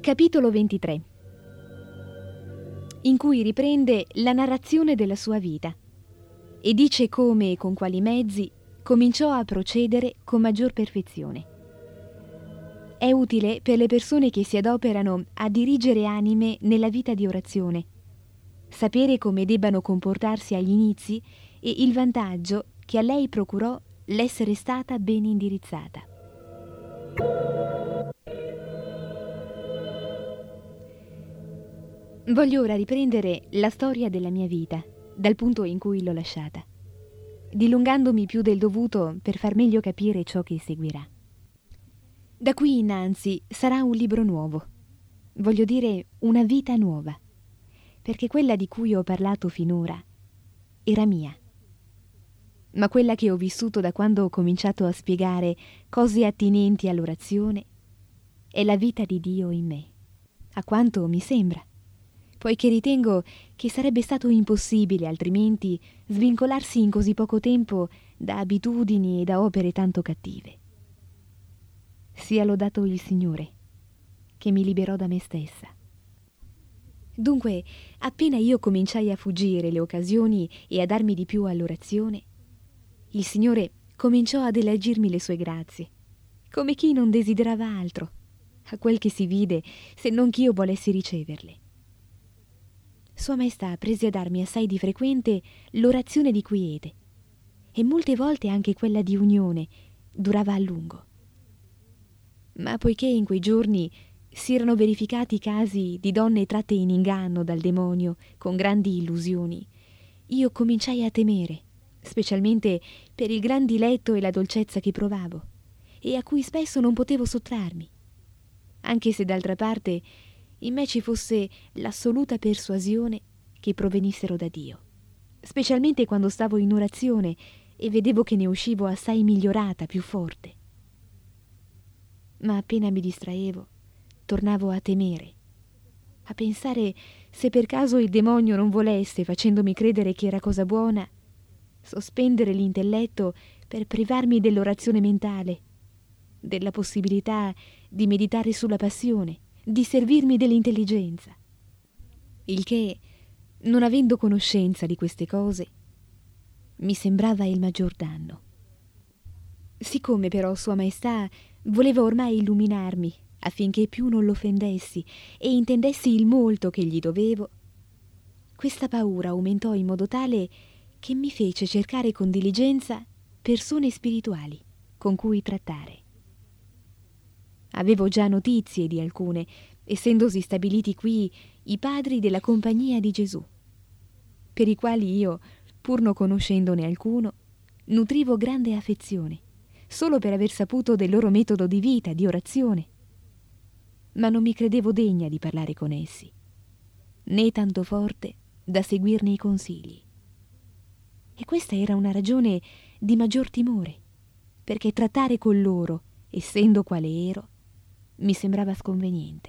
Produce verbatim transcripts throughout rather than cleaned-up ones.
Capitolo ventitré, in cui riprende la narrazione della sua vita e dice come e con quali mezzi cominciò a procedere con maggior perfezione. È utile per le persone che si adoperano a dirigere anime nella vita di orazione, sapere come debbano comportarsi agli inizi e il vantaggio che a lei procurò l'essere stata ben indirizzata. Voglio ora riprendere la storia della mia vita, dal punto in cui l'ho lasciata, dilungandomi più del dovuto per far meglio capire ciò che seguirà. Da qui innanzi sarà un libro nuovo, voglio dire una vita nuova, perché quella di cui ho parlato finora era mia. Ma quella che ho vissuto da quando ho cominciato a spiegare cose attinenti all'orazione è la vita di Dio in me, a quanto mi sembra, poiché ritengo che sarebbe stato impossibile altrimenti svincolarsi in così poco tempo da abitudini e da opere tanto cattive. Sia lodato il Signore, che mi liberò da me stessa. Dunque, appena io cominciai a fuggire le occasioni e a darmi di più all'orazione, il Signore cominciò ad elargirmi le sue grazie, come chi non desiderava altro, a quel che si vide, se non ch'io volessi riceverle. Sua Maestà prese a darmi assai di frequente l'orazione di quiete, e molte volte anche quella di unione durava a lungo. Ma poiché in quei giorni si erano verificati casi di donne tratte in inganno dal demonio con grandi illusioni, io cominciai a temere, specialmente per il gran diletto e la dolcezza che provavo, e a cui spesso non potevo sottrarmi, anche se d'altra parte in me ci fosse l'assoluta persuasione che provenissero da Dio, specialmente quando stavo in orazione e vedevo che ne uscivo assai migliorata, più forte. Ma appena mi distraevo, tornavo a temere, a pensare se per caso il demonio non volesse, facendomi credere che era cosa buona, sospendere l'intelletto per privarmi dell'orazione mentale, della possibilità di meditare sulla passione, di servirmi dell'intelligenza. Il che, non avendo conoscenza di queste cose, mi sembrava il maggior danno. Siccome però Sua Maestà voleva ormai illuminarmi affinché più non l'offendessi e intendessi il molto che gli dovevo, questa paura aumentò in modo tale che mi fece cercare con diligenza persone spirituali con cui trattare. Avevo già notizie di alcune, essendosi stabiliti qui i padri della Compagnia di Gesù, per i quali io, pur non conoscendone alcuno, nutrivo grande affezione, solo per aver saputo del loro metodo di vita, di orazione. Ma non mi credevo degna di parlare con essi, né tanto forte da seguirne i consigli. E questa era una ragione di maggior timore, perché trattare con loro, essendo quale ero, mi sembrava sconveniente.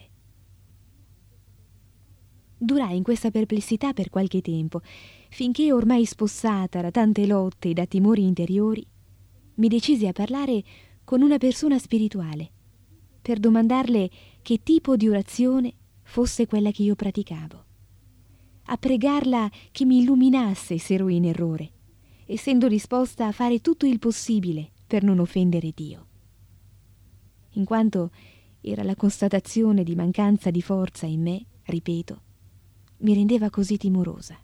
Durai in questa perplessità per qualche tempo, finché ormai spossata da tante lotte e da timori interiori, mi decisi a parlare con una persona spirituale, per domandarle che tipo di orazione fosse quella che io praticavo, a pregarla che mi illuminasse se ero in errore, essendo disposta a fare tutto il possibile per non offendere Dio, in quanto era la constatazione di mancanza di forza in me, ripeto, mi rendeva così timorosa.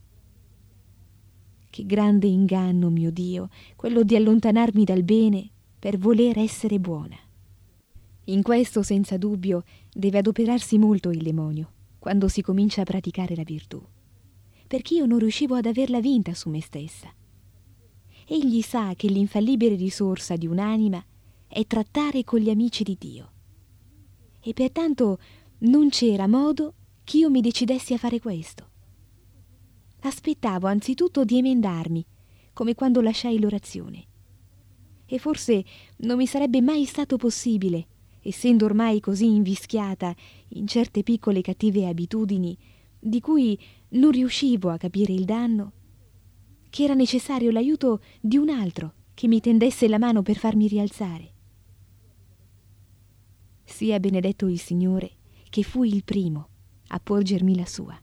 Che grande inganno, mio Dio, quello di allontanarmi dal bene per voler essere buona. In questo, senza dubbio, deve adoperarsi molto il demonio, quando si comincia a praticare la virtù, perché io non riuscivo ad averla vinta su me stessa. Egli sa che l'infallibile risorsa di un'anima è trattare con gli amici di Dio, e pertanto non c'era modo ch'io mi decidessi a fare questo. Aspettavo anzitutto di emendarmi, come quando lasciai l'orazione, e forse non mi sarebbe mai stato possibile, essendo ormai così invischiata in certe piccole cattive abitudini di cui non riuscivo a capire il danno, che era necessario l'aiuto di un altro che mi tendesse la mano per farmi rialzare. Sia benedetto il Signore, che fui il primo a porgermi la sua.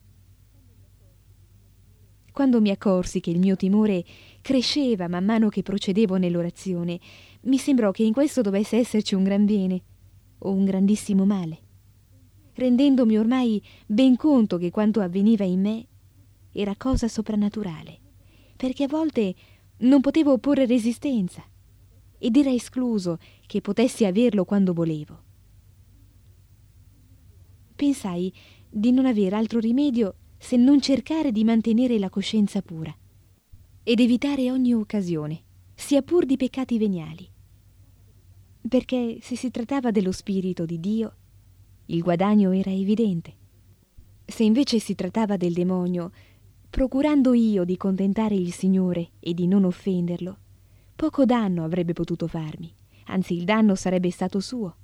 Quando mi accorsi che il mio timore cresceva man mano che procedevo nell'orazione, mi sembrò che in questo dovesse esserci un gran bene o un grandissimo male, rendendomi ormai ben conto che quanto avveniva in me era cosa soprannaturale, perché a volte non potevo opporre resistenza ed era escluso che potessi averlo quando volevo. Pensai di non aver altro rimedio se non cercare di mantenere la coscienza pura ed evitare ogni occasione, sia pur di peccati veniali, perché se si trattava dello Spirito di Dio, il guadagno era evidente. Se invece si trattava del demonio, procurando io di contentare il Signore e di non offenderlo, poco danno avrebbe potuto farmi, anzi il danno sarebbe stato suo.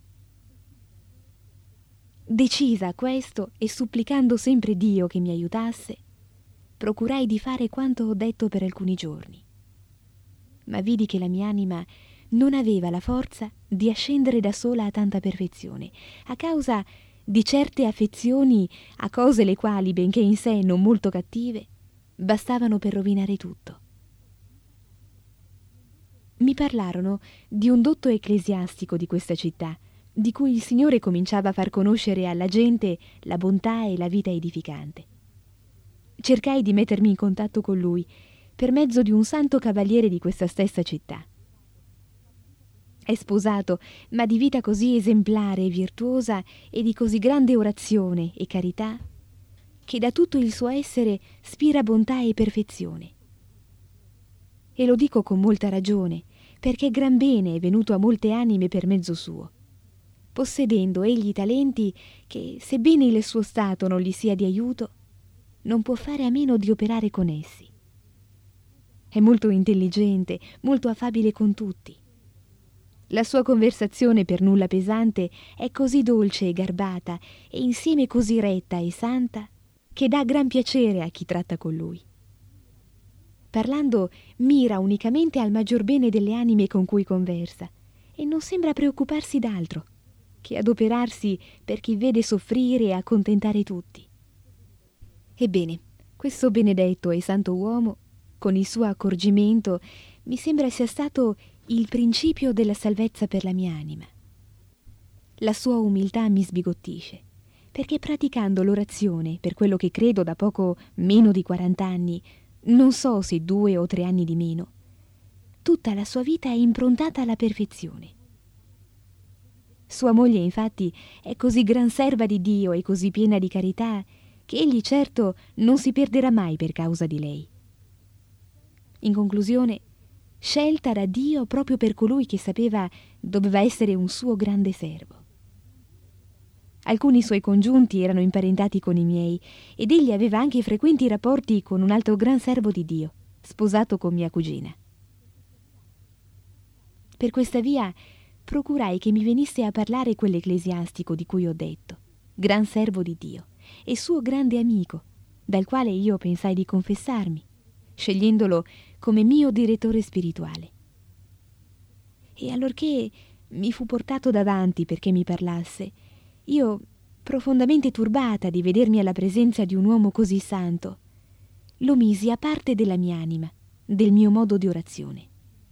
Decisa a questo e supplicando sempre Dio che mi aiutasse, procurai di fare quanto ho detto per alcuni giorni. Ma vidi che la mia anima non aveva la forza di ascendere da sola a tanta perfezione, a causa di certe affezioni a cose le quali, benché in sé non molto cattive, bastavano per rovinare tutto. Mi parlarono di un dotto ecclesiastico di questa città, di cui il Signore cominciava a far conoscere alla gente la bontà e la vita edificante. Cercai di mettermi in contatto con lui per mezzo di un santo cavaliere di questa stessa città. È sposato, ma di vita così esemplare e virtuosa e di così grande orazione e carità, che da tutto il suo essere spira bontà e perfezione. E lo dico con molta ragione, perché gran bene è venuto a molte anime per mezzo suo, possedendo egli talenti che, sebbene il suo stato non gli sia di aiuto, non può fare a meno di operare con essi. È molto intelligente, molto affabile con tutti. La sua conversazione per nulla pesante è così dolce e garbata e insieme così retta e santa che dà gran piacere a chi tratta con lui. Parlando mira unicamente al maggior bene delle anime con cui conversa e non sembra preoccuparsi d'altro che adoperarsi per chi vede soffrire e accontentare tutti. Ebbene, questo benedetto e santo uomo, con il suo accorgimento, mi sembra sia stato il principio della salvezza per la mia anima. La sua umiltà mi sbigottisce, perché praticando l'orazione, per quello che credo da poco meno di quarant'anni, non so se due o tre anni di meno, tutta la sua vita è improntata alla perfezione. Sua moglie, infatti, è così gran serva di Dio e così piena di carità che egli certo non si perderà mai per causa di lei. In conclusione, scelta da Dio proprio per colui che sapeva doveva essere un suo grande servo. Alcuni suoi congiunti erano imparentati con i miei ed egli aveva anche frequenti rapporti con un altro gran servo di Dio, sposato con mia cugina. Per questa via procurai che mi venisse a parlare quell'ecclesiastico di cui ho detto, gran servo di Dio e suo grande amico, dal quale io pensai di confessarmi, scegliendolo come mio direttore spirituale. E allorché mi fu portato davanti perché mi parlasse, io, profondamente turbata di vedermi alla presenza di un uomo così santo, lo misi a parte della mia anima, del mio modo di orazione.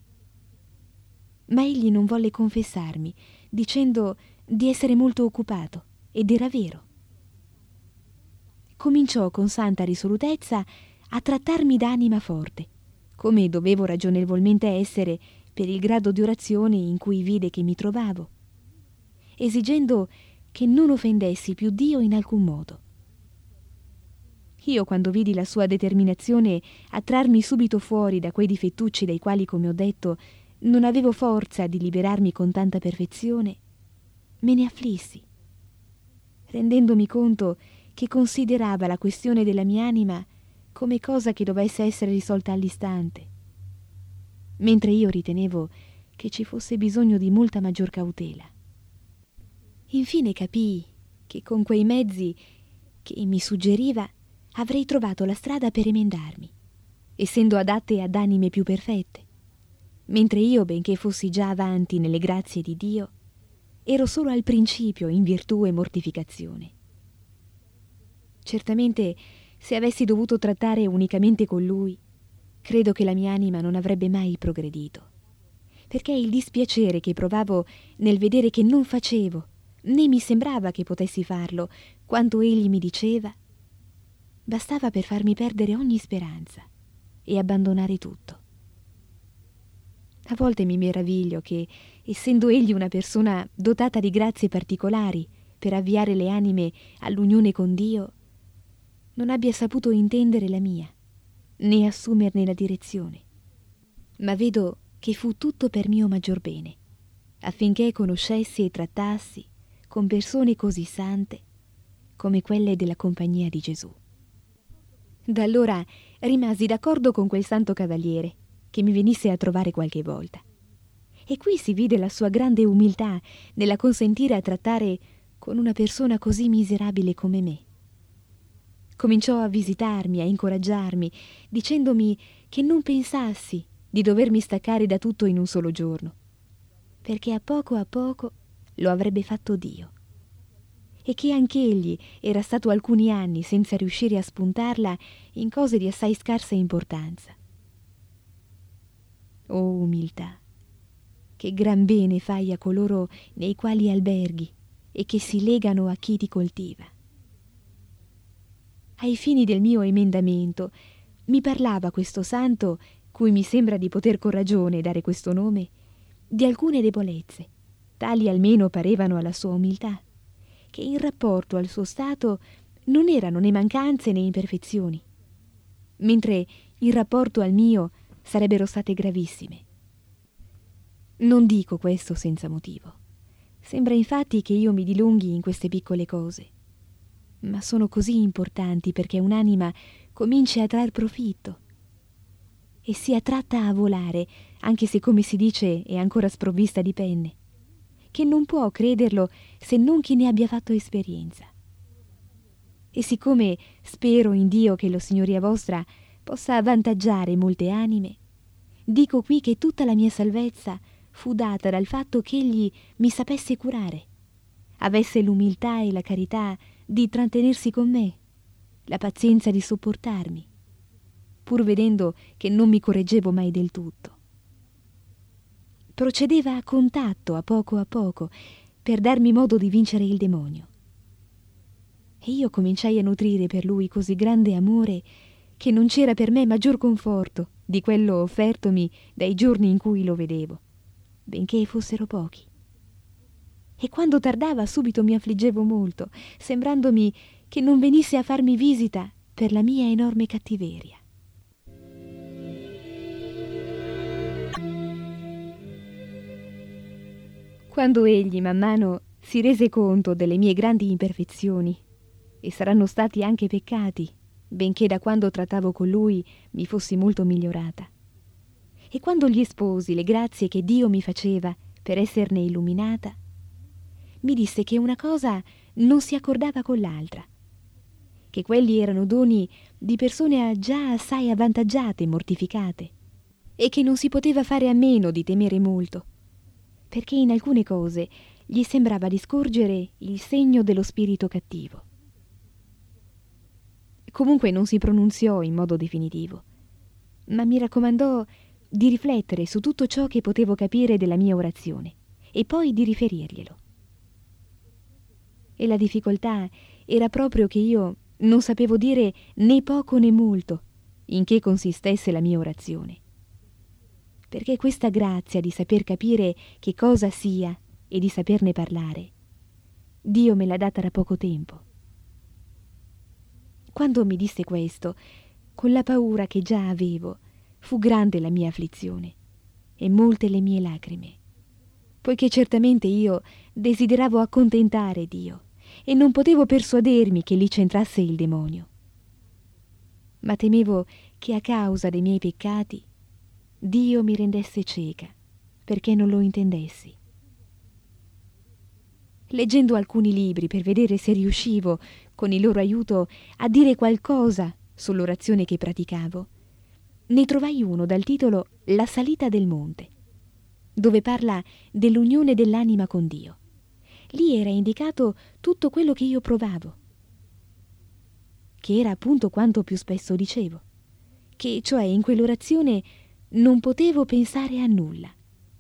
Ma egli non volle confessarmi, dicendo di essere molto occupato, ed era vero. Cominciò con santa risolutezza a trattarmi d'anima forte, come dovevo ragionevolmente essere per il grado di orazione in cui vide che mi trovavo, esigendo che non offendessi più Dio in alcun modo. Io, quando vidi la sua determinazione a trarmi subito fuori da quei difettucci dai quali, come ho detto, non avevo forza di liberarmi con tanta perfezione, me ne afflissi, rendendomi conto che considerava la questione della mia anima come cosa che dovesse essere risolta all'istante, mentre io ritenevo che ci fosse bisogno di molta maggior cautela. Infine capii che con quei mezzi che mi suggeriva avrei trovato la strada per emendarmi, essendo adatte ad anime più perfette, mentre io, benché fossi già avanti nelle grazie di Dio, ero solo al principio in virtù e mortificazione. Certamente, se avessi dovuto trattare unicamente con lui, credo che la mia anima non avrebbe mai progredito, perché il dispiacere che provavo nel vedere che non facevo, né mi sembrava che potessi farlo, quanto egli mi diceva, bastava per farmi perdere ogni speranza e abbandonare tutto. A volte mi meraviglio che, essendo egli una persona dotata di grazie particolari per avviare le anime all'unione con Dio, non abbia saputo intendere la mia, né assumerne la direzione. Ma vedo che fu tutto per mio maggior bene, affinché conoscessi e trattassi con persone così sante come quelle della Compagnia di Gesù. Da allora rimasi d'accordo con quel santo cavaliere, che mi venisse a trovare qualche volta. E qui si vide la sua grande umiltà nella consentire a trattare con una persona così miserabile come me. Cominciò a visitarmi, a incoraggiarmi, dicendomi che non pensassi di dovermi staccare da tutto in un solo giorno, perché a poco a poco lo avrebbe fatto Dio, e che anch'egli era stato alcuni anni senza riuscire a spuntarla in cose di assai scarsa importanza. Oh umiltà, che gran bene fai a coloro nei quali alberghi e che si legano a chi ti coltiva. Ai fini del mio emendamento mi parlava questo santo, cui mi sembra di poter con ragione dare questo nome, di alcune debolezze, tali almeno parevano alla sua umiltà, che in rapporto al suo stato non erano né mancanze né imperfezioni, mentre in rapporto al mio sarebbero state gravissime. Non dico questo senza motivo. Sembra infatti che io mi dilunghi in queste piccole cose, ma sono così importanti perché un'anima cominci a trar profitto e sia tratta a volare, anche se, come si dice, è ancora sprovvista di penne, che non può crederlo se non chi ne abbia fatto esperienza. E siccome spero in Dio che lo Signoria vostra possa avvantaggiare molte anime, dico qui che tutta la mia salvezza fu data dal fatto che egli mi sapesse curare, avesse l'umiltà e la carità di trattenersi con me, la pazienza di sopportarmi, pur vedendo che non mi correggevo mai del tutto. Procedeva a contatto, a poco a poco, per darmi modo di vincere il demonio. E io cominciai a nutrire per lui così grande amore che non c'era per me maggior conforto di quello offertomi dai giorni in cui lo vedevo, benché fossero pochi. E quando tardava subito mi affliggevo molto, sembrandomi che non venisse a farmi visita per la mia enorme cattiveria. Quando egli man mano si rese conto delle mie grandi imperfezioni, e saranno stati anche peccati, benché da quando trattavo con lui mi fossi molto migliorata, e quando gli esposi le grazie che Dio mi faceva per esserne illuminata, mi disse che una cosa non si accordava con l'altra, che quelli erano doni di persone già assai avvantaggiate e mortificate, e che non si poteva fare a meno di temere molto, perché in alcune cose gli sembrava di scorgere il segno dello spirito cattivo. Comunque non si pronunziò in modo definitivo, ma mi raccomandò di riflettere su tutto ciò che potevo capire della mia orazione e poi di riferirglielo. E la difficoltà era proprio che io non sapevo dire né poco né molto in che consistesse la mia orazione, perché questa grazia di saper capire che cosa sia e di saperne parlare, Dio me l'ha data da poco tempo. Quando mi disse questo, con la paura che già avevo, fu grande la mia afflizione e molte le mie lacrime, poiché certamente io desideravo accontentare Dio e non potevo persuadermi che lì c'entrasse il demonio. Ma temevo che a causa dei miei peccati Dio mi rendesse cieca, perché non lo intendessi. Leggendo alcuni libri per vedere se riuscivo, con il loro aiuto, a dire qualcosa sull'orazione che praticavo, ne trovai uno dal titolo La salita del monte, dove parla dell'unione dell'anima con Dio. Lì era indicato tutto quello che io provavo. che era appunto quanto più spesso dicevo, che cioè in quell'orazione non potevo pensare a nulla.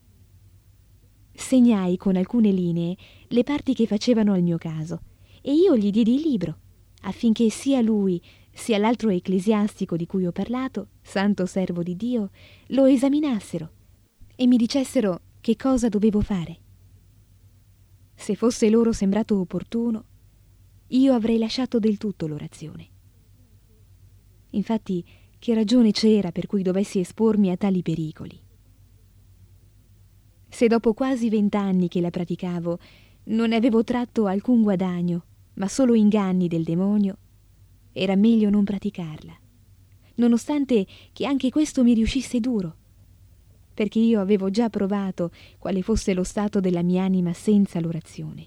Segnai con alcune linee le parti che facevano al mio caso e io gli diedi il libro, affinché sia lui sia l'altro ecclesiastico di cui ho parlato, santo servo di Dio, lo esaminassero e mi dicessero che cosa dovevo fare. Se fosse loro sembrato opportuno, io avrei lasciato del tutto l'orazione. Infatti, che ragione c'era per cui dovessi espormi a tali pericoli? Se dopo quasi vent'anni che la praticavo non ne avevo tratto alcun guadagno, ma solo inganni del demonio, era meglio non praticarla, nonostante che anche questo mi riuscisse duro, perché io avevo già provato quale fosse lo stato della mia anima senza l'orazione.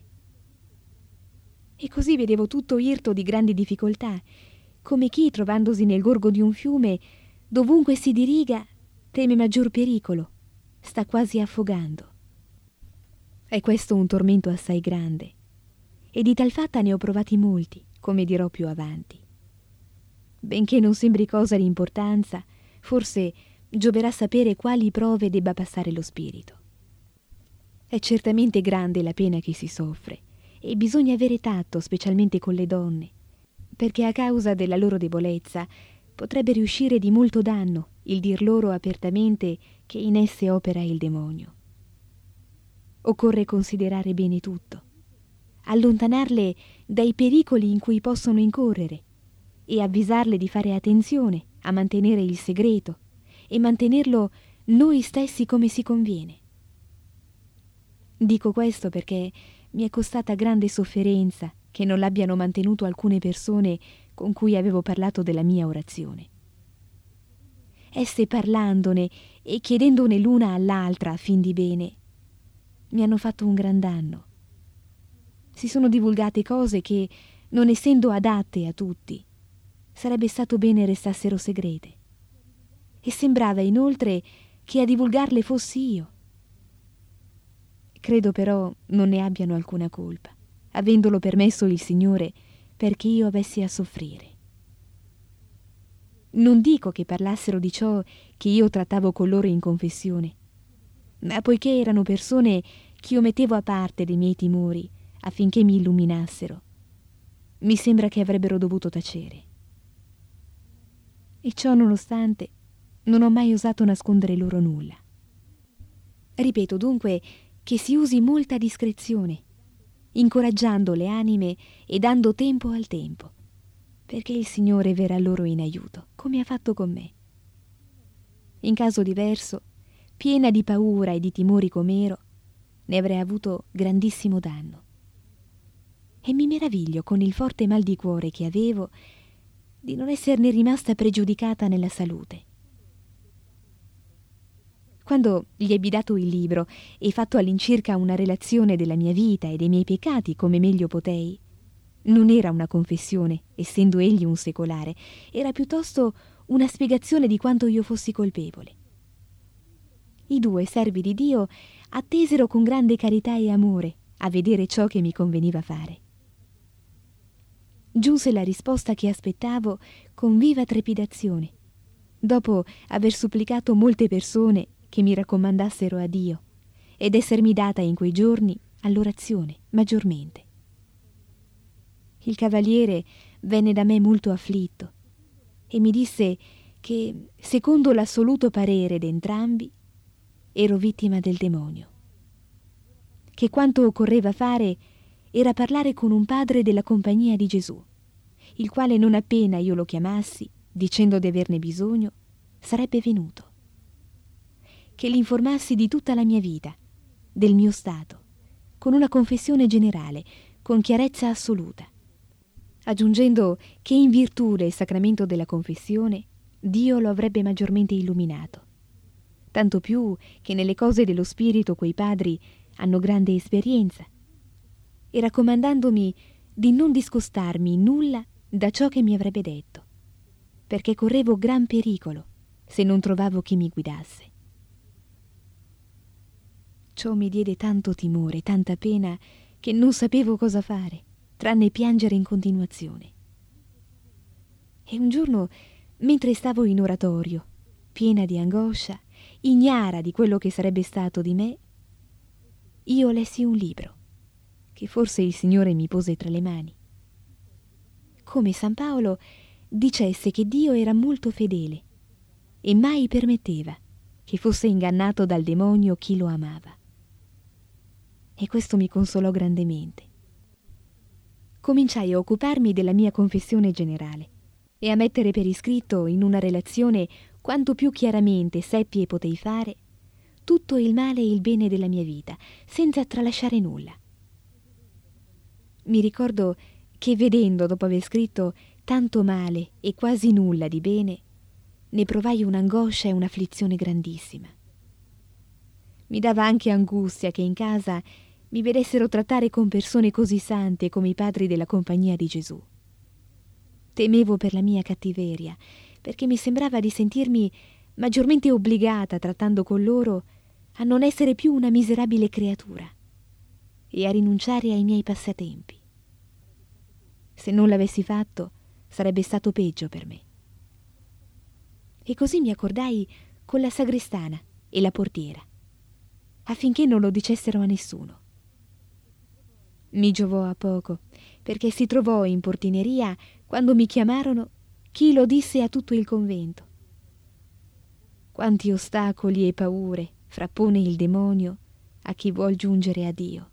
E così vedevo tutto irto di grandi difficoltà, come chi, trovandosi nel gorgo di un fiume, dovunque si diriga, teme maggior pericolo, sta quasi affogando. È questo un tormento assai grande, e di tal fatta ne ho provati molti, come dirò più avanti. Benché non sembri cosa di importanza, forse gioverà sapere quali prove debba passare lo spirito. È certamente grande la pena che si soffre, e bisogna avere tatto, specialmente con le donne, perché a causa della loro debolezza potrebbe riuscire di molto danno il dir loro apertamente che in esse opera il demonio. Occorre considerare bene tutto, allontanarle dai pericoli in cui possono incorrere e avvisarle di fare attenzione a mantenere il segreto e mantenerlo noi stessi come si conviene. Dico questo perché mi è costata grande sofferenza che non l'abbiano mantenuto alcune persone con cui avevo parlato della mia orazione. Esse, parlandone e chiedendone l'una all'altra a fin di bene, mi hanno fatto un gran danno. Si sono divulgate cose che, non essendo adatte a tutti, sarebbe stato bene restassero segrete. E sembrava inoltre che a divulgarle fossi io. Credo però non ne abbiano alcuna colpa, avendolo permesso il Signore perché io avessi a soffrire. Non dico che parlassero di ciò che io trattavo con loro in confessione, ma poiché erano persone che io mettevo a parte dei miei timori affinché mi illuminassero, mi sembra che avrebbero dovuto tacere. E ciò nonostante non ho mai osato nascondere loro nulla. Ripeto dunque che si usi molta discrezione, incoraggiando le anime e dando tempo al tempo, perché il Signore verrà loro in aiuto, come ha fatto con me. In caso diverso, piena di paura e di timori com'ero, ne avrei avuto grandissimo danno. E mi meraviglio, con il forte mal di cuore che avevo, di non esserne rimasta pregiudicata nella salute. Quando gli ebbi dato il libro e fatto all'incirca una relazione della mia vita e dei miei peccati come meglio potei, non era una confessione, essendo egli un secolare, era piuttosto una spiegazione di quanto io fossi colpevole. I due servi di Dio attesero con grande carità e amore a vedere ciò che mi conveniva fare. Giunse la risposta che aspettavo con viva trepidazione, dopo aver supplicato molte persone che mi raccomandassero a Dio ed essermi data in quei giorni all'orazione maggiormente. Il cavaliere venne da me molto afflitto e mi disse che, secondo l'assoluto parere d'entrambi, ero vittima del demonio, che quanto occorreva fare era parlare con un padre della compagnia di Gesù, il quale non appena io lo chiamassi, dicendo di averne bisogno, sarebbe venuto. Che l'informassi di tutta la mia vita, del mio stato, con una confessione generale, con chiarezza assoluta, aggiungendo che in virtù del sacramento della confessione Dio lo avrebbe maggiormente illuminato, tanto più che nelle cose dello spirito quei padri hanno grande esperienza, e raccomandandomi di non discostarmi in nulla da ciò che mi avrebbe detto, perché correvo gran pericolo se non trovavo chi mi guidasse. Ciò mi diede tanto timore, tanta pena, che non sapevo cosa fare, tranne piangere in continuazione. E un giorno, mentre stavo in oratorio, piena di angoscia, ignara di quello che sarebbe stato di me, io lessi un libro che forse il Signore mi pose tra le mani. Come San Paolo dicesse che Dio era molto fedele e mai permetteva che fosse ingannato dal demonio chi lo amava. E questo mi consolò grandemente. Cominciai a occuparmi della mia confessione generale e a mettere per iscritto in una relazione quanto più chiaramente seppi e potei fare tutto il male e il bene della mia vita, senza tralasciare nulla. Mi ricordo che vedendo, dopo aver scritto tanto male e quasi nulla di bene, ne provai un'angoscia e un'afflizione grandissima. Mi dava anche angustia che in casa mi vedessero trattare con persone così sante come i padri della Compagnia di Gesù. Temevo per la mia cattiveria, perché mi sembrava di sentirmi maggiormente obbligata, trattando con loro, a non essere più una miserabile creatura e a rinunciare ai miei passatempi. Se non l'avessi fatto, sarebbe stato peggio per me. E così mi accordai con la sagrestana e la portiera, affinché non lo dicessero a nessuno. Mi giovò a poco, perché si trovò in portineria, quando mi chiamarono, chi lo disse a tutto il convento. Quanti ostacoli e paure frappone il demonio a chi vuol giungere a Dio.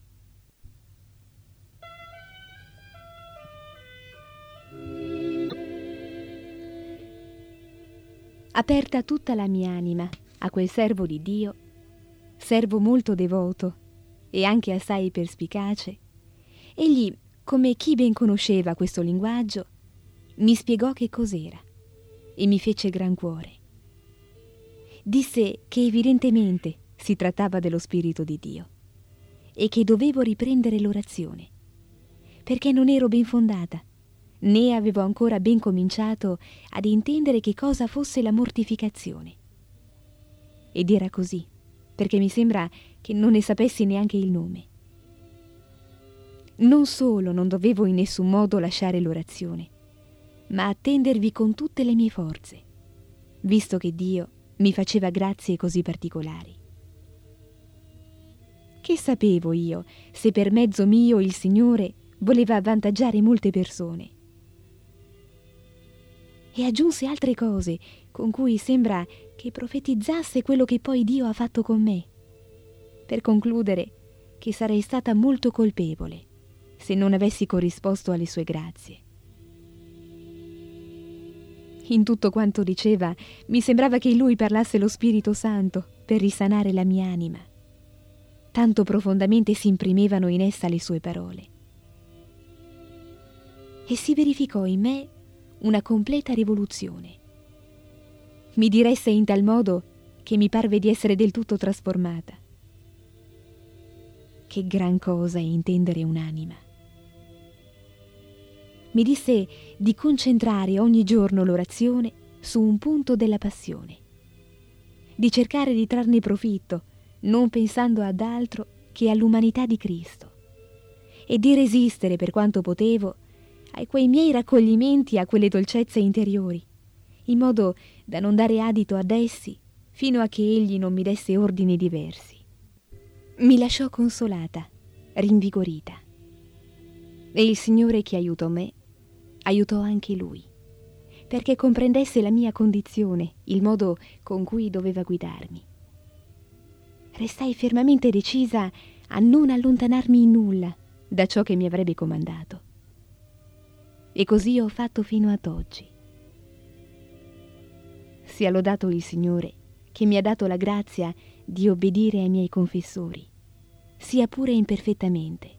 Aperta tutta la mia anima a quel servo di Dio, servo molto devoto e anche assai perspicace, egli, come chi ben conosceva questo linguaggio, mi spiegò che cos'era e mi fece gran cuore. Disse che evidentemente si trattava dello Spirito di Dio e che dovevo riprendere l'orazione, perché non ero ben fondata, né avevo ancora ben cominciato ad intendere che cosa fosse la mortificazione. Ed era così, perché mi sembra che non ne sapessi neanche il nome. Non solo non dovevo in nessun modo lasciare l'orazione, ma attendervi con tutte le mie forze, visto che Dio mi faceva grazie così particolari. Che sapevo io se per mezzo mio il Signore voleva avvantaggiare molte persone? E aggiunse altre cose con cui sembra che profetizzasse quello che poi Dio ha fatto con me, per concludere che sarei stata molto colpevole se non avessi corrisposto alle sue grazie. In tutto quanto diceva, mi sembrava che in lui parlasse lo Spirito Santo per risanare la mia anima. Tanto profondamente si imprimevano in essa le sue parole. E si verificò in me una completa rivoluzione. Mi diresse in tal modo che mi parve di essere del tutto trasformata. Che gran cosa è intendere un'anima. Mi disse di concentrare ogni giorno l'orazione su un punto della passione, di cercare di trarne profitto, non pensando ad altro che all'umanità di Cristo, e di resistere per quanto potevo ai quei miei raccoglimenti a quelle dolcezze interiori, in modo da non dare adito ad essi fino a che egli non mi desse ordini diversi. Mi lasciò consolata, rinvigorita, e il Signore che aiutò me aiutò anche lui, perché comprendesse la mia condizione, il modo con cui doveva guidarmi. Restai fermamente decisa a non allontanarmi in nulla da ciò che mi avrebbe comandato. E così ho fatto fino ad oggi. Sia lodato il Signore che mi ha dato la grazia di obbedire ai miei confessori, sia pure imperfettamente.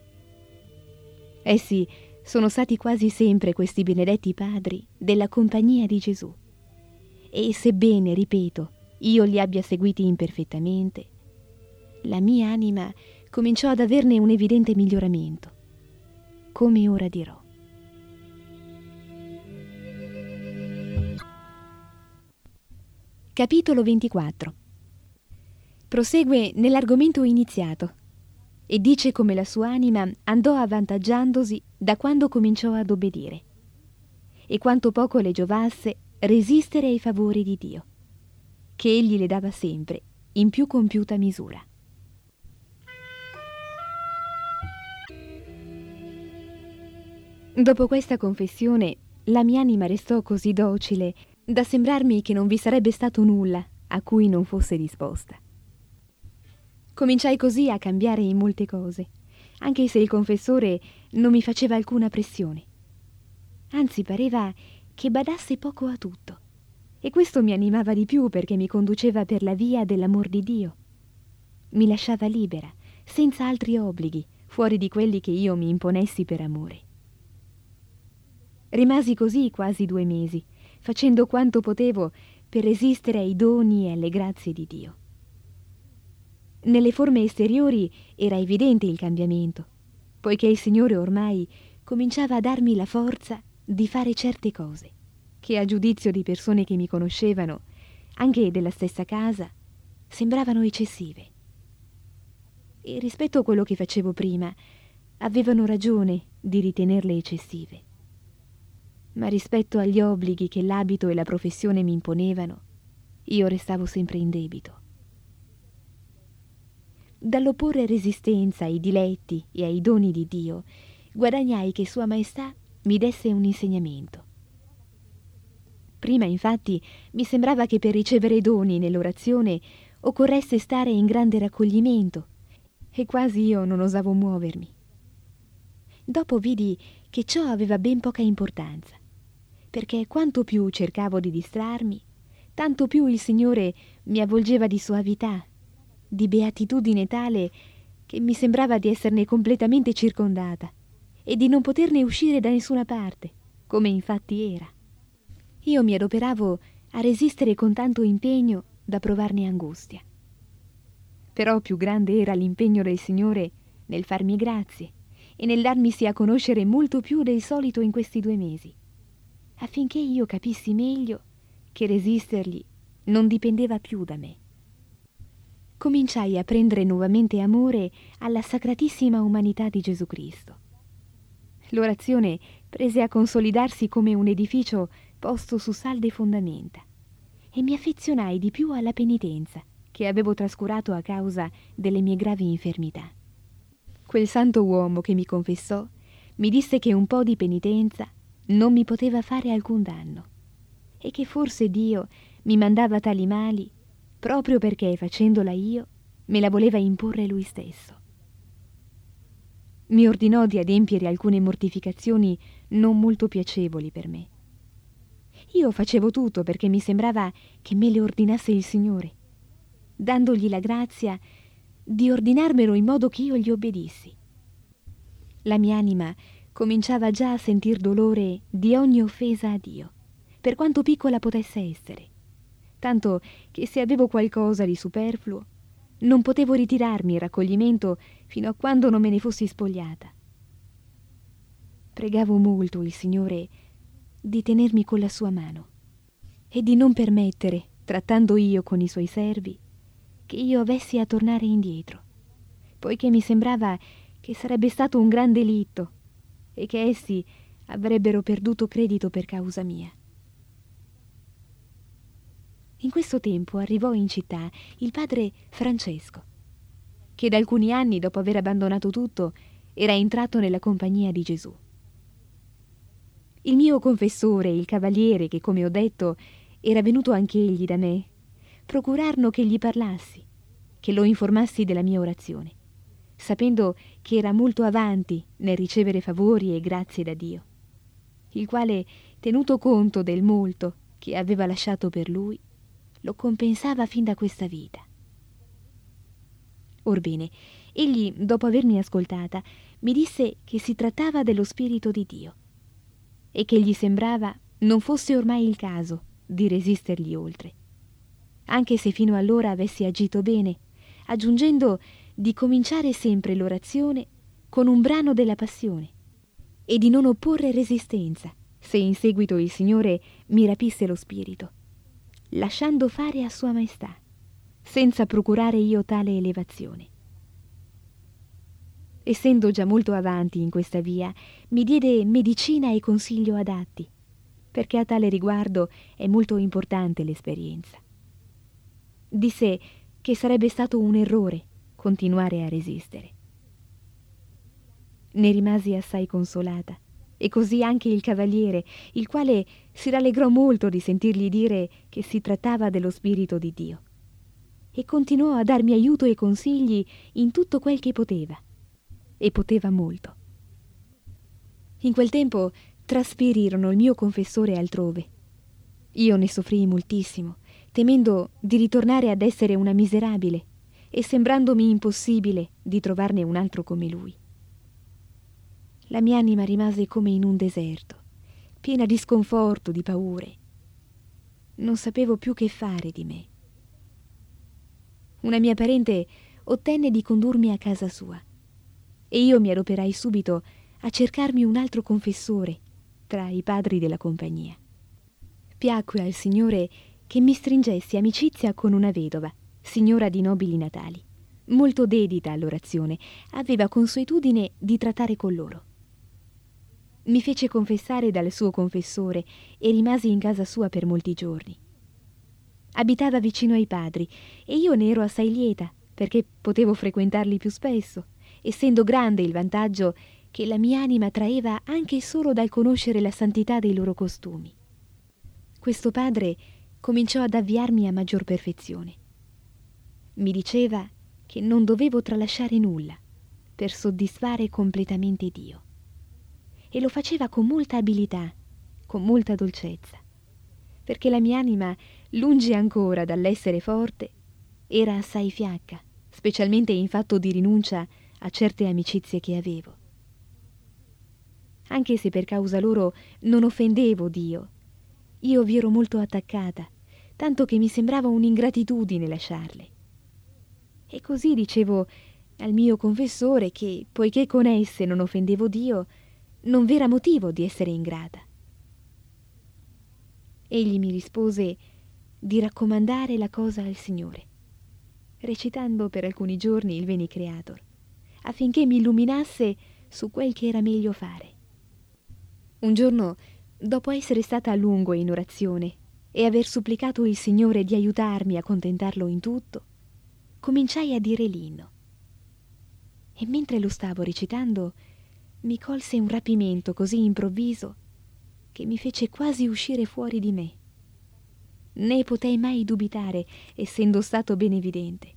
Essi sono stati quasi sempre questi benedetti padri della Compagnia di Gesù, e sebbene, ripeto, io li abbia seguiti imperfettamente, la mia anima cominciò ad averne un evidente miglioramento, come ora dirò. Capitolo ventiquattro. Prosegue nell'argomento iniziato e dice come la sua anima andò avvantaggiandosi da quando cominciò ad obbedire e quanto poco le giovasse resistere ai favori di Dio, che egli le dava sempre in più compiuta misura. Dopo questa confessione, la mia anima restò così docile da sembrarmi che non vi sarebbe stato nulla a cui non fosse disposta. Cominciai così a cambiare in molte cose, anche se il confessore non mi faceva alcuna pressione. Anzi, pareva che badasse poco a tutto, e questo mi animava di più perché mi conduceva per la via dell'amor di Dio. Mi lasciava libera, senza altri obblighi, fuori di quelli che io mi imponessi per amore. Rimasi così quasi due mesi, facendo quanto potevo per resistere ai doni e alle grazie di Dio. Nelle forme esteriori era evidente il cambiamento, poiché il Signore ormai cominciava a darmi la forza di fare certe cose, che a giudizio di persone che mi conoscevano, anche della stessa casa, sembravano eccessive. E rispetto a quello che facevo prima, avevano ragione di ritenerle eccessive. Ma rispetto agli obblighi che l'abito e la professione mi imponevano, io restavo sempre in debito. Dall'opporre resistenza ai diletti e ai doni di Dio, guadagnai che Sua Maestà mi desse un insegnamento. Prima, infatti, mi sembrava che per ricevere doni nell'orazione occorresse stare in grande raccoglimento, e quasi io non osavo muovermi. Dopo vidi che ciò aveva ben poca importanza, perché quanto più cercavo di distrarmi, tanto più il Signore mi avvolgeva di soavità, di beatitudine tale che mi sembrava di esserne completamente circondata e di non poterne uscire da nessuna parte, come infatti era. Io mi adoperavo a resistere con tanto impegno da provarne angustia. Però più grande era l'impegno del Signore nel farmi grazie e nel darmisi a conoscere molto più del solito in questi due mesi, affinché io capissi meglio che resistergli non dipendeva più da me. Cominciai a prendere nuovamente amore alla sacratissima umanità di Gesù Cristo. L'orazione prese a consolidarsi come un edificio posto su salde fondamenta, e mi affezionai di più alla penitenza che avevo trascurato a causa delle mie gravi infermità. Quel santo uomo che mi confessò mi disse che un po' di penitenza non mi poteva fare alcun danno, e che forse Dio mi mandava tali mali proprio perché, facendola io, me la voleva imporre Lui stesso. Mi ordinò di adempiere alcune mortificazioni non molto piacevoli per me. Io facevo tutto perché mi sembrava che me le ordinasse il Signore, dandogli la grazia di ordinarmelo in modo che io gli obbedissi. La mia anima cominciava già a sentir dolore di ogni offesa a Dio, per quanto piccola potesse essere, tanto che se avevo qualcosa di superfluo non potevo ritirarmi in raccoglimento fino a quando non me ne fossi spogliata. Pregavo molto il Signore di tenermi con la sua mano e di non permettere, trattando io con i suoi servi, che io avessi a tornare indietro, poiché mi sembrava che sarebbe stato un gran delitto e che essi avrebbero perduto credito per causa mia. In questo tempo arrivò in città il padre Francesco, che da alcuni anni, dopo aver abbandonato tutto, era entrato nella compagnia di Gesù. Il mio confessore, il cavaliere, che come ho detto era venuto anche egli da me, procurarono che gli parlassi, che lo informassi della mia orazione, sapendo che era molto avanti nel ricevere favori e grazie da Dio, il quale, tenuto conto del molto che aveva lasciato per lui, lo compensava fin da questa vita. Orbene, egli, dopo avermi ascoltata, mi disse che si trattava dello Spirito di Dio e che gli sembrava non fosse ormai il caso di resistergli oltre, anche se fino allora avessi agito bene, aggiungendo di cominciare sempre l'orazione con un brano della passione e di non opporre resistenza se in seguito il Signore mi rapisse lo spirito, lasciando fare a Sua Maestà, senza procurare io tale elevazione. Essendo già molto avanti in questa via, mi diede medicina e consiglio adatti, perché a tale riguardo è molto importante l'esperienza. Disse che sarebbe stato un errore continuare a resistere. Ne rimasi assai consolata, e così anche il cavaliere, il quale si rallegrò molto di sentirgli dire che si trattava dello Spirito di Dio, e continuò a darmi aiuto e consigli in tutto quel che poteva, e poteva molto. In quel tempo trasferirono il mio confessore altrove. Io ne soffrii moltissimo, temendo di ritornare ad essere una miserabile e sembrandomi impossibile di trovarne un altro come lui. La mia anima rimase come in un deserto, piena di sconforto, di paure. Non sapevo più che fare di me. Una mia parente ottenne di condurmi a casa sua, e io mi adoperai subito a cercarmi un altro confessore tra i padri della compagnia. Piacque al Signore che mi stringessi amicizia con una vedova, signora di nobili natali, molto dedita all'orazione, aveva consuetudine di trattare con loro. Mi fece confessare dal suo confessore e rimasi in casa sua per molti giorni. Abitava vicino ai padri e io ne ero assai lieta, perché potevo frequentarli più spesso, essendo grande il vantaggio che la mia anima traeva anche solo dal conoscere la santità dei loro costumi. Questo padre cominciò ad avviarmi a maggior perfezione. Mi diceva che non dovevo tralasciare nulla per soddisfare completamente Dio, e lo faceva con molta abilità, con molta dolcezza, perché la mia anima, lungi ancora dall'essere forte, era assai fiacca, specialmente in fatto di rinuncia a certe amicizie che avevo. Anche se per causa loro non offendevo Dio, io vi ero molto attaccata, tanto che mi sembrava un'ingratitudine lasciarle. E così dicevo al mio confessore che, poiché con esse non offendevo Dio, non v'era motivo di essere ingrata. Egli mi rispose di raccomandare la cosa al Signore, recitando per alcuni giorni il Veni Creator, affinché mi illuminasse su quel che era meglio fare. Un giorno, dopo essere stata a lungo in orazione e aver supplicato il Signore di aiutarmi a contentarlo in tutto, cominciai a dire l'inno. E mentre lo stavo recitando, mi colse un rapimento così improvviso che mi fece quasi uscire fuori di me. Ne potei mai dubitare, essendo stato ben evidente.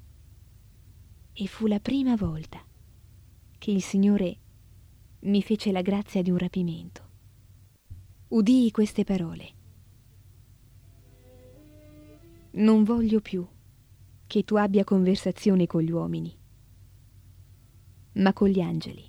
E fu la prima volta che il Signore mi fece la grazia di un rapimento. Udii queste parole: non voglio più che tu abbia conversazione con gli uomini, ma con gli angeli.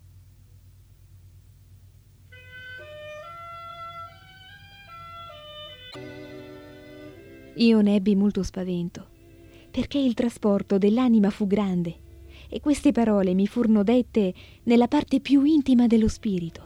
Io ne ebbi molto spavento, perché il trasporto dell'anima fu grande, e queste parole mi furono dette nella parte più intima dello spirito.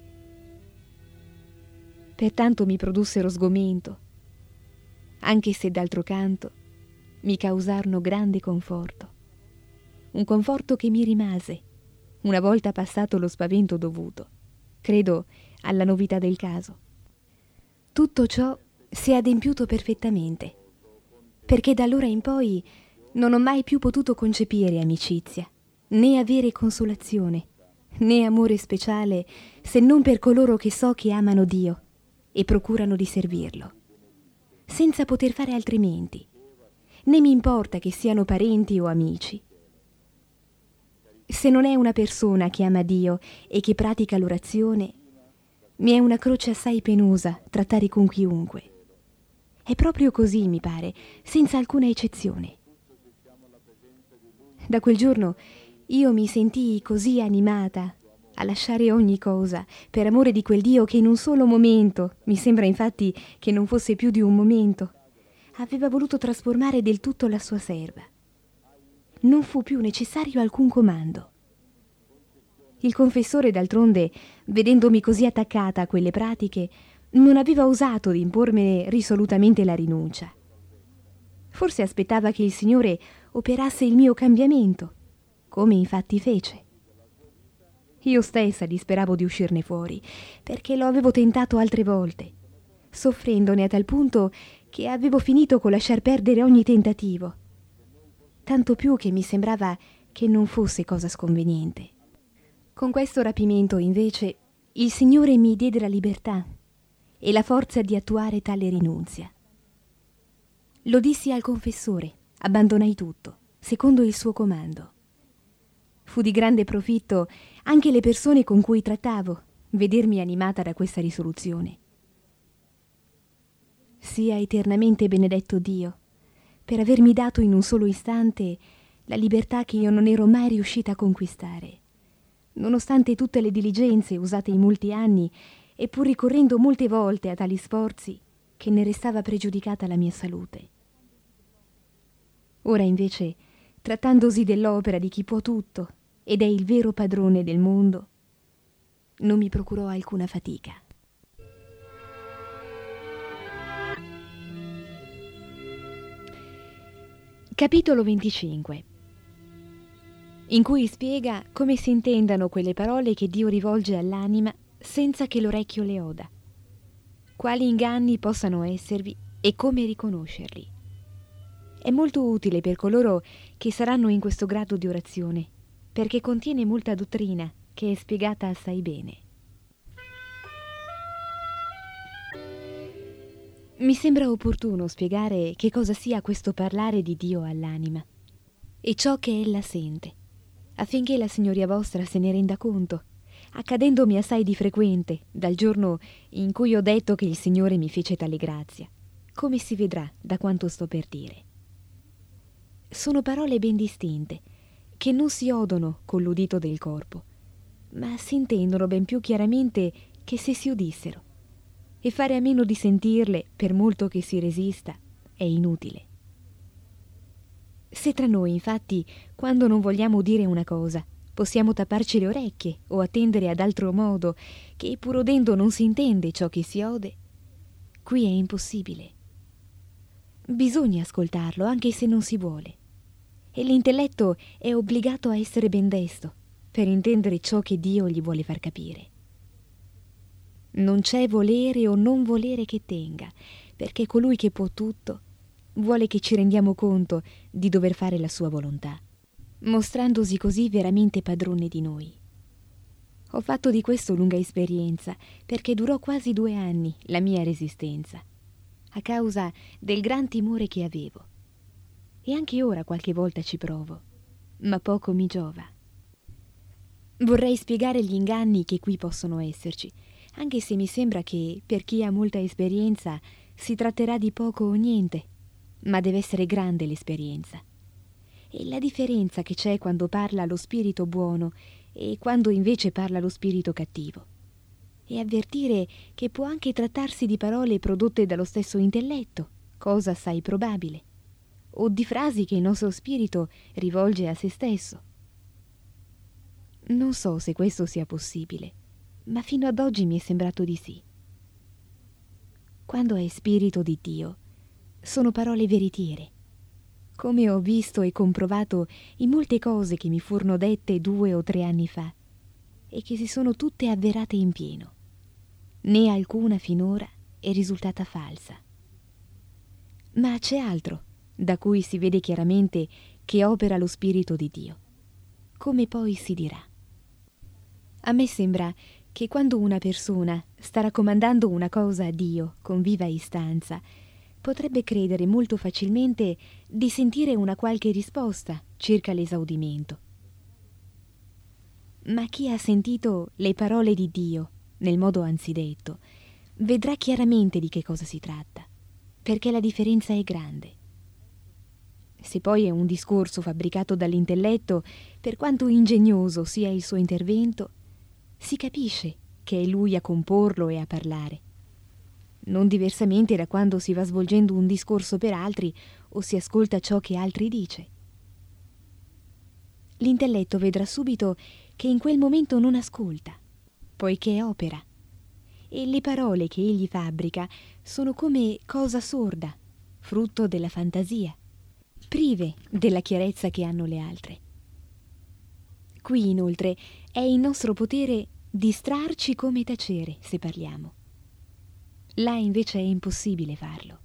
Pertanto mi produssero sgomento, anche se d'altro canto mi causarono grande conforto, un conforto che mi rimase una volta passato lo spavento dovuto, credo, alla novità del caso. Tutto ciò si è adempiuto perfettamente, perché da allora in poi non ho mai più potuto concepire amicizia, né avere consolazione, né amore speciale, se non per coloro che so che amano Dio e procurano di servirlo, senza poter fare altrimenti, né mi importa che siano parenti o amici. Se non è una persona che ama Dio e che pratica l'orazione, mi è una croce assai penosa trattare con chiunque. È proprio così, mi pare, senza alcuna eccezione. Da quel giorno io mi sentii così animata a lasciare ogni cosa per amore di quel Dio che in un solo momento, mi sembra infatti che non fosse più di un momento, aveva voluto trasformare del tutto la sua serva. Non fu più necessario alcun comando. Il confessore, d'altronde, vedendomi così attaccata a quelle pratiche, non aveva osato di impormene risolutamente la rinuncia. Forse aspettava che il Signore operasse il mio cambiamento, come infatti fece. Io stessa disperavo di uscirne fuori, perché lo avevo tentato altre volte, soffrendone a tal punto che avevo finito con lasciar perdere ogni tentativo. Tanto più che mi sembrava che non fosse cosa sconveniente. Con questo rapimento, invece, il Signore mi diede la libertà e la forza di attuare tale rinunzia. Lo dissi al confessore, abbandonai tutto, secondo il suo comando. Fu di grande profitto anche le persone con cui trattavo vedermi animata da questa risoluzione. Sia eternamente benedetto Dio per avermi dato in un solo istante la libertà che io non ero mai riuscita a conquistare, nonostante tutte le diligenze usate in molti anni e pur ricorrendo molte volte a tali sforzi che ne restava pregiudicata la mia salute. Ora invece, trattandosi dell'opera di chi può tutto ed è il vero padrone del mondo, non mi procurò alcuna fatica. Capitolo venticinque, in cui spiega come si intendano quelle parole che Dio rivolge all'anima senza che l'orecchio le oda, quali inganni possano esservi e come riconoscerli. È molto utile per coloro che saranno in questo grado di orazione, perché contiene molta dottrina che è spiegata assai bene. Mi sembra opportuno spiegare che cosa sia questo parlare di Dio all'anima e ciò che ella sente, affinché la Signoria vostra se ne renda conto, accadendomi assai di frequente dal giorno in cui ho detto che il Signore mi fece tale grazia, come si vedrà da quanto sto per dire. Sono parole ben distinte, che non si odono con l'udito del corpo, ma si intendono ben più chiaramente che se si udissero, e fare a meno di sentirle, per molto che si resista, è inutile. Se tra noi, infatti, quando non vogliamo dire una cosa, possiamo tapparci le orecchie o attendere ad altro modo, che pur udendo non si intende ciò che si ode, qui è impossibile. Bisogna ascoltarlo anche se non si vuole, e l'intelletto è obbligato a essere ben desto per intendere ciò che Dio gli vuole far capire. Non c'è volere o non volere che tenga, perché colui che può tutto vuole che ci rendiamo conto di dover fare la sua volontà, mostrandosi così veramente padrone di noi. Ho fatto di questo lunga esperienza, perché durò quasi due anni la mia resistenza, a causa del gran timore che avevo. E anche ora qualche volta ci provo, ma poco mi giova. Vorrei spiegare gli inganni che qui possono esserci, anche se mi sembra che, per chi ha molta esperienza, si tratterà di poco o niente, ma deve essere grande l'esperienza. E la differenza che c'è quando parla lo spirito buono e quando invece parla lo spirito cattivo. E avvertire che può anche trattarsi di parole prodotte dallo stesso intelletto, cosa assai probabile, o di frasi che il nostro spirito rivolge a se stesso. Non so se questo sia possibile, ma fino ad oggi mi è sembrato di sì. Quando è spirito di Dio, sono parole veritiere, come ho visto e comprovato in molte cose che mi furono dette due o tre anni fa, e che si sono tutte avverate in pieno. Né alcuna finora è risultata falsa. Ma c'è altro da cui si vede chiaramente che opera lo spirito di Dio, come poi si dirà. A me sembra che quando una persona sta raccomandando una cosa a Dio con viva istanza, potrebbe credere molto facilmente di sentire una qualche risposta circa l'esaudimento. Ma chi ha sentito le parole di Dio nel modo anzidetto vedrà chiaramente di che cosa si tratta, perché la differenza è grande. Se poi è un discorso fabbricato dall'intelletto, per quanto ingegnoso sia il suo intervento, si capisce che è lui a comporlo e a parlare, non diversamente da quando si va svolgendo un discorso per altri o si ascolta ciò che altri dice. L'intelletto vedrà subito che in quel momento non ascolta, poiché opera, e le parole che egli fabbrica sono come cosa sorda, frutto della fantasia, prive della chiarezza che hanno le altre. Qui, inoltre, è in nostro potere distrarci come tacere se parliamo. Là invece è impossibile farlo.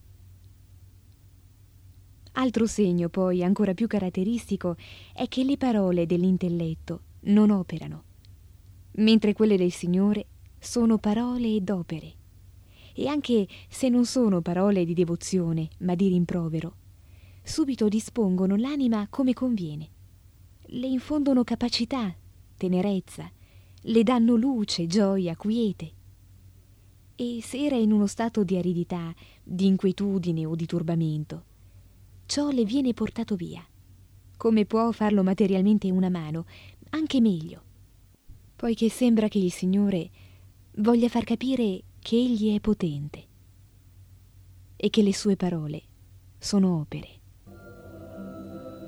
Altro segno, poi, ancora più caratteristico, è che le parole dell'intelletto non operano, mentre quelle del Signore sono parole ed opere. E anche se non sono parole di devozione, ma di rimprovero, subito dispongono l'anima come conviene. Le infondono capacità, tenerezza, le danno luce, gioia, quiete. E se era in uno stato di aridità, di inquietudine o di turbamento, ciò le viene portato via, come può farlo materialmente una mano, anche meglio, poiché sembra che il Signore voglia far capire che Egli è potente e che le sue parole sono opere.